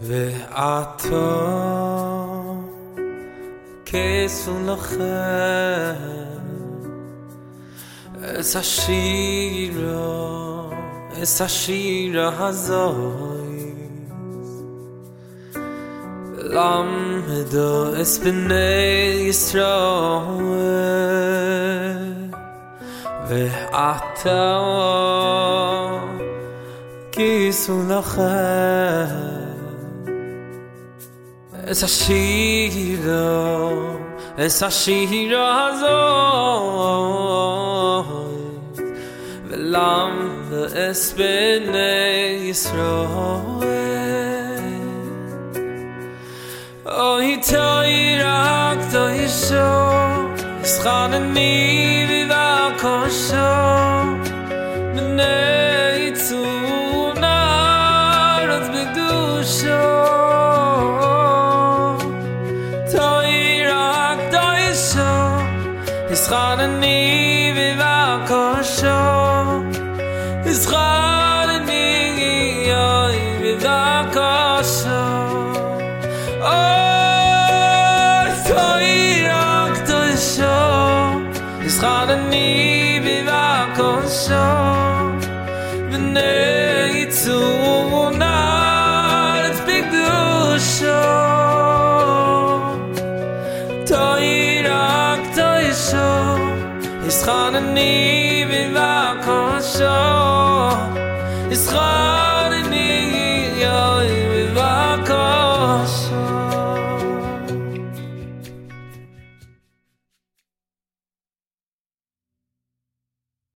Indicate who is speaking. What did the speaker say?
Speaker 1: ואתה כסו לכם את השירה הזוי למדו את בני ישראל ואתה כסו לכם את השירה הזאת ולמדו את בני ישראל אוי תוירק תוישו ישכנני בבקשו בני צונר את בקדושו ישכנני בבקשו ישכנני בבקשו אוי תוירק תוישו ישכנני בבקשו בני צונר את בקדושו תוירק תוישו ישכנני בבקשו